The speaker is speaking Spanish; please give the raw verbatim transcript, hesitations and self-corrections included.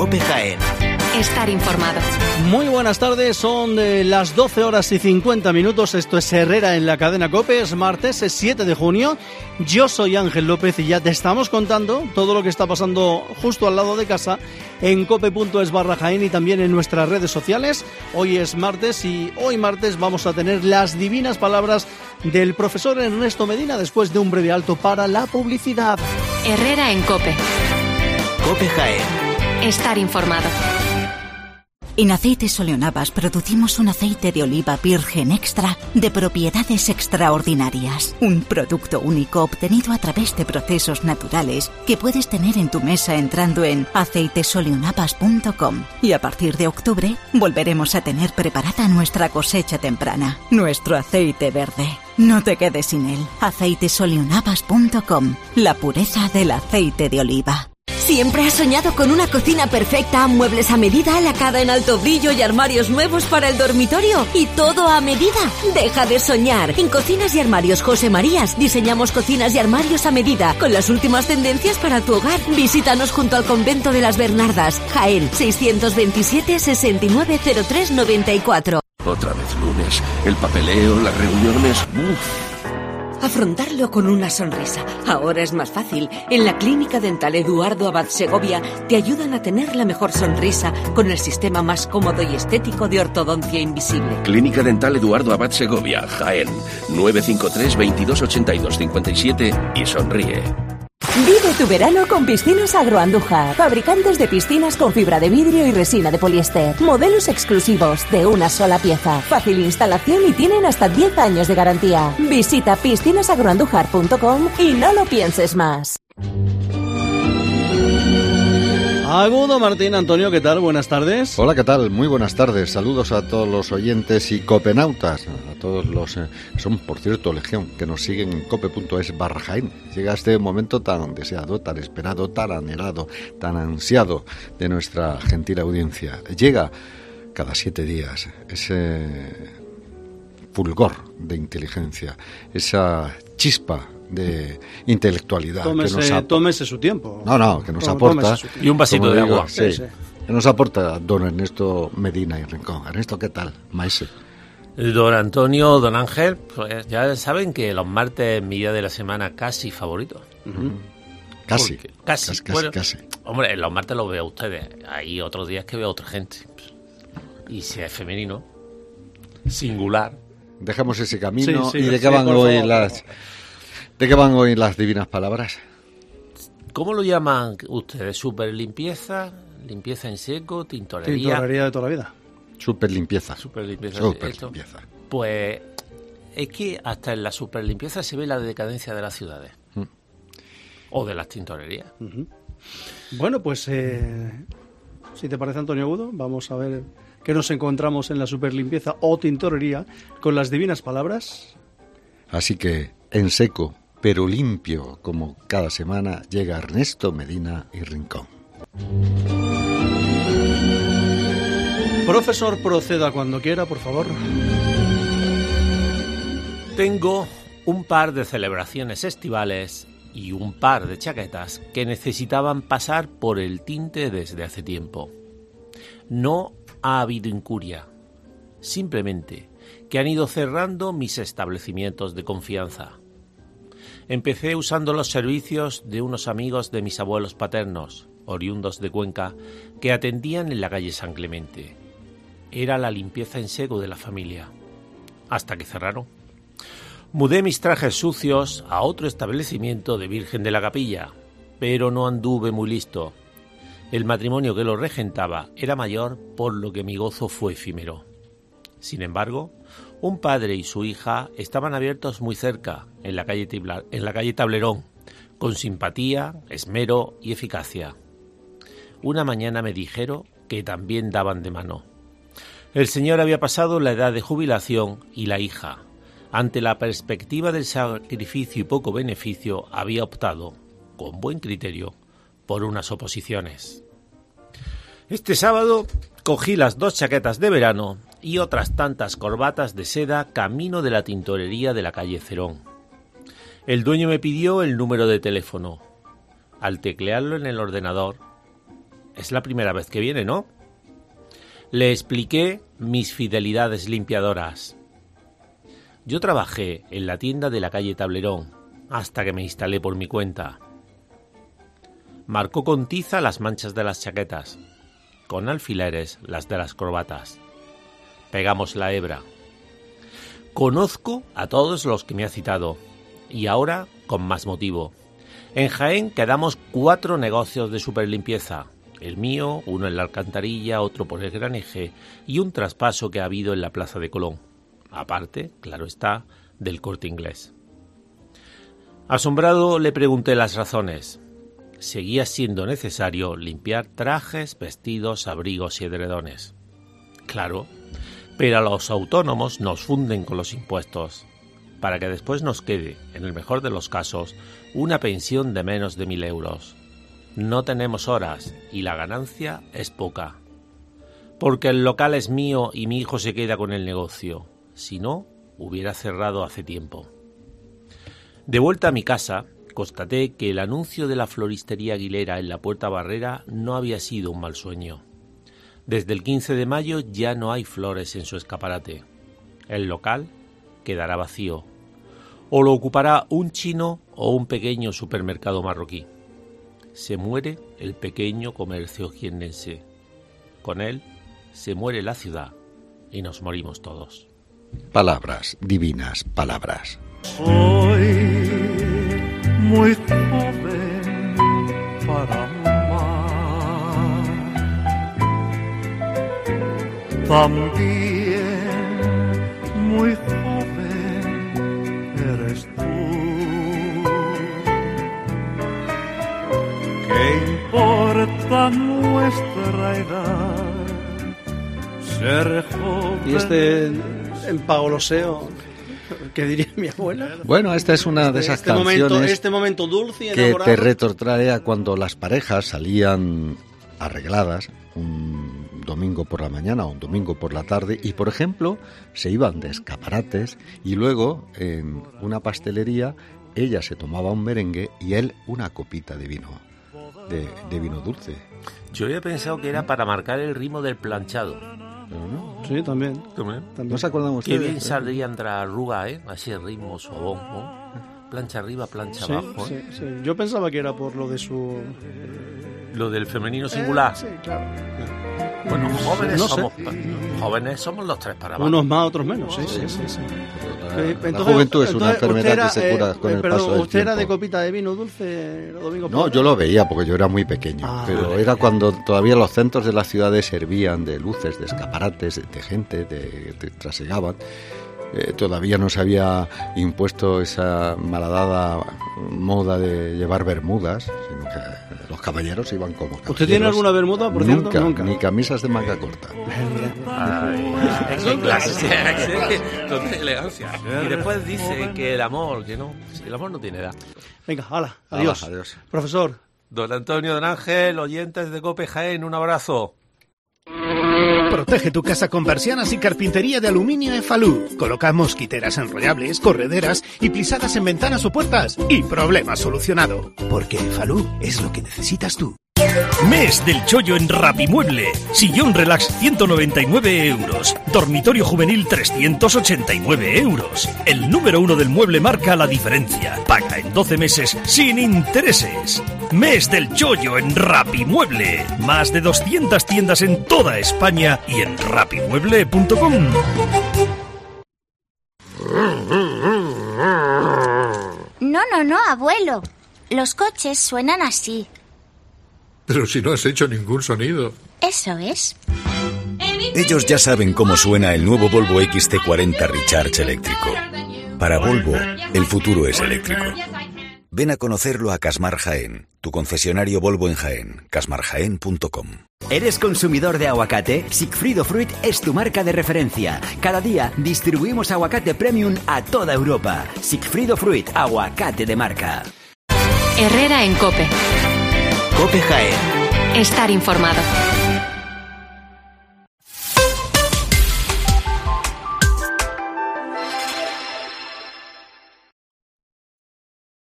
COPE Jaén. Estar informado. Muy buenas tardes, son de las doce horas y cincuenta minutos. Esto es Herrera en la cadena COPE. Es martes, es siete de junio. Yo soy Ángel López y ya te estamos contando todo lo que está pasando justo al lado de casa en cope.es barra Jaén y también en nuestras redes sociales. Hoy es martes y hoy martes vamos a tener las divinas palabras del profesor Ernesto Medina después de un breve alto para la publicidad. Herrera en COPE. COPE Jaén. Estar informado. En Aceites Oleonavas producimos un aceite de oliva virgen extra de propiedades extraordinarias. Un producto único obtenido a través de procesos naturales que puedes tener en tu mesa entrando en aceites oleonavas punto com. Y a partir de octubre volveremos a tener preparada nuestra cosecha temprana, nuestro aceite verde. No te quedes sin él. aceites oleonavas punto com. La pureza del aceite de oliva. ¿Siempre has soñado con una cocina perfecta, muebles a medida, lacada en alto brillo y armarios nuevos para el dormitorio? ¿Y todo a medida? ¡Deja de soñar! En Cocinas y Armarios José Marías diseñamos cocinas y armarios a medida con las últimas tendencias para tu hogar. Visítanos junto al Convento de las Bernardas, Jaén, seiscientos veintisiete, sesenta y nueve, cero tres, noventa y cuatro. Otra vez lunes, el papeleo, las reuniones... ¡Uf! Afrontarlo con una sonrisa. Ahora es más fácil. En la Clínica Dental Eduardo Abad Segovia te ayudan a tener la mejor sonrisa con el sistema más cómodo y estético de ortodoncia invisible. Clínica Dental Eduardo Abad Segovia, Jaén. nueve cinco tres, veintidós ochenta y dos cincuenta y siete y sonríe. Vive tu verano con Piscinas Agroandújar, fabricantes de piscinas con fibra de vidrio y resina de poliéster, modelos exclusivos de una sola pieza, fácil instalación y tienen hasta diez años de garantía. Visita piscinas agroandújar punto com y no lo pienses más. Agudo Martín, Antonio, ¿qué tal? Buenas tardes. Hola, ¿qué tal? Muy buenas tardes. Saludos a todos los oyentes y copenautas, a todos los eh, son, por cierto, legión, que nos siguen en cope.es barra Jaén. Llega este momento tan deseado, tan esperado, tan anhelado, tan ansiado de nuestra gentil audiencia. Llega cada siete días ese fulgor de inteligencia, esa chispa de intelectualidad. Tómese, que nos ap- tómese su tiempo. No, no, que nos Tó- aporta. tiempo. Y un vasito de digo, agua. Sí, Sí, sí. que nos aporta don Ernesto Medina y Rincón. Ernesto, ¿qué tal? Maese. Don Antonio, don Ángel, pues ya saben que los martes es mi día de la semana casi favorito. Uh-huh. Casi, Porque- casi, casi, casi, bueno, casi. Hombre, los martes los veo a ustedes. Hay otros días que veo a otra gente. Y si es femenino, singular. Dejamos ese camino. Sí, sí, ¿Y de sí, qué van por hoy favor, las... por favor. ¿De qué van hoy las divinas palabras? ¿Cómo lo llaman ustedes? ¿Super limpieza? ¿Limpieza en seco? ¿Tintorería? Tintorería de toda la vida. Super limpieza. Super limpieza. Super esto. limpieza. Pues es que hasta en la super limpieza se ve la decadencia de las ciudades. Mm. O de las tintorerías. Uh-huh. Bueno, pues eh, si te parece, Antonio Agudo, vamos a ver qué nos encontramos en la superlimpieza o tintorería con las divinas palabras. Así que, en seco, pero limpio, como cada semana, llega Ernesto Medina y Rincón. Profesor, proceda cuando quiera, por favor. Tengo un par de celebraciones estivales y un par de chaquetas que necesitaban pasar por el tinte desde hace tiempo. No ha habido incuria, simplemente que han ido cerrando mis establecimientos de confianza. Empecé usando los servicios de unos amigos de mis abuelos paternos, oriundos de Cuenca, que atendían en la calle San Clemente. Era la limpieza en seco de la familia, hasta que cerraron. Mudé mis trajes sucios a otro establecimiento de Virgen de la Capilla, pero no anduve muy listo. El matrimonio que lo regentaba era mayor, por lo que mi gozo fue efímero. Sin embargo, un padre y su hija estaban abiertos muy cerca, en la calle, Tibla, en la calle Tablerón, con simpatía, esmero y eficacia. Una mañana me dijeron que también daban de mano. El señor había pasado la edad de jubilación y la hija, ante la perspectiva del sacrificio y poco beneficio, había optado, con buen criterio, por unas oposiciones. Este sábado cogí las dos chaquetas de verano y otras tantas corbatas de seda camino de la tintorería de la calle Cerón. El dueño me pidió el número de teléfono. Al teclearlo en el ordenador, Es la primera vez que viene, ¿no? Le expliqué mis fidelidades limpiadoras. Yo trabajé en la tienda de la calle Tablerón hasta que me instalé por mi cuenta. Marcó con tiza las manchas de las chaquetas, con alfileres las de las corbatas. Pegamos la hebra. Conozco a todos los que me ha citado, y ahora con más motivo. En Jaén quedamos cuatro negocios de superlimpieza. El mío, uno en la Alcantarilla, otro por el Gran Eje y un traspaso que ha habido en la Plaza de Colón. Aparte, claro está, del Corte Inglés. Asombrado le pregunté las razones. Seguía siendo necesario limpiar trajes, vestidos, abrigos y edredones. Claro, pero a los autónomos nos funden con los impuestos, para que después nos quede, en el mejor de los casos, una pensión de menos de mil euros. No tenemos horas y la ganancia es poca. Porque el local es mío y mi hijo se queda con el negocio. Si no, hubiera cerrado hace tiempo. De vuelta a mi casa, constaté que el anuncio de la floristería Aguilera en la Puerta Barrera no había sido un mal sueño. Desde el quince de mayo ya no hay flores en su escaparate. El local quedará vacío. O lo ocupará un chino o un pequeño supermercado marroquí. Se muere el pequeño comercio jiennense. Con él se muere la ciudad y nos morimos todos. Palabras, divinas palabras. Soy muy joven para amar. También muy joven eres tú. ¿Qué importa nuestra edad? Ser joven. Y este empagoloseo, ¿qué diría mi abuela? Bueno, esta es una de esas este canciones momento, este momento dulce y que enamorado, te retrotrae a cuando las parejas salían arregladas un domingo por la mañana o un domingo por la tarde y, por ejemplo, se iban de escaparates y luego en una pastelería ella se tomaba un merengue y él una copita de vino, de, de vino dulce. Yo había pensado que era para marcar el ritmo del planchado. ¿No? Sí, también. ¿También? también. ¿No se acuerdan Qué ustedes? bien saldría entre arruga, ¿eh? Así el ritmo sobón, ¿no? Plancha arriba, plancha Sí, abajo, sí, ¿eh? sí. Yo pensaba que era por lo de su... Lo del femenino singular. Eh, sí, claro. Bueno, jóvenes No sé. somos jóvenes somos los tres para abajo. Unos más, otros menos. Sí, sí, sí. sí. La, Eh, la entonces, juventud es una entonces, enfermedad usted era, que se cura eh, con el perdón, paso del ¿usted era de tiempo. copita de vino dulce los domingos? No, yo lo veía porque yo era muy pequeño, Ah, pero vale. era cuando todavía los centros de las ciudades servían de luces, de escaparates, de gente, de, de trasegaban. Eh, todavía no se había impuesto esa malhadada moda de llevar bermudas, sino que los caballeros iban como caballeros. ¿Usted tiene alguna bermuda, por Nunca, cierto? Nunca. ni camisas de manga corta. Ay, es que clase, no tiene elegancia. Y después dice que el amor, que no, el amor no tiene edad. Venga, hala, adiós. Hala, adiós. Profesor. Don Antonio Don Ángel, oyentes de Cope Jaén, un abrazo. Protege tu casa con persianas y carpintería de aluminio Efalú. Coloca mosquiteras enrollables, correderas y plisadas en ventanas o puertas y problema solucionado. Porque Efalú es lo que necesitas tú. Mes del chollo en Rapimueble. Sillón relax ciento noventa y nueve euros. Dormitorio juvenil trescientos ochenta y nueve euros. El número uno del mueble marca la diferencia. Paga en doce meses sin intereses. Mes del chollo en Rapimueble. Más de doscientas tiendas en toda España y en rapimueble punto com. No, no, no, abuelo. Los coches suenan así. Pero si no has hecho ningún sonido. Eso es. Ellos ya saben cómo suena el nuevo Volvo X C cuarenta Recharge eléctrico. Para Volvo, el futuro es eléctrico. Ven a conocerlo a Casmar Jaén, tu concesionario Volvo en Jaén, casmar jaén punto com. ¿Eres consumidor de aguacate? Sigfrido Fruit es tu marca de referencia. Cada día distribuimos aguacate premium a toda Europa. Sigfrido Fruit, aguacate de marca. Herrera en COPE. COPE Jaén. Estar informado.